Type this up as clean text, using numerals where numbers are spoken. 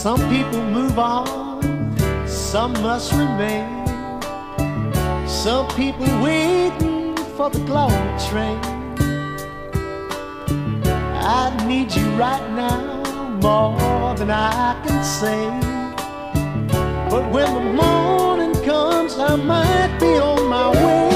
Some people move on, some must remain. Some people waiting for the glory train. I need you right now more than I can say. But when the morning comes, I might be on my way.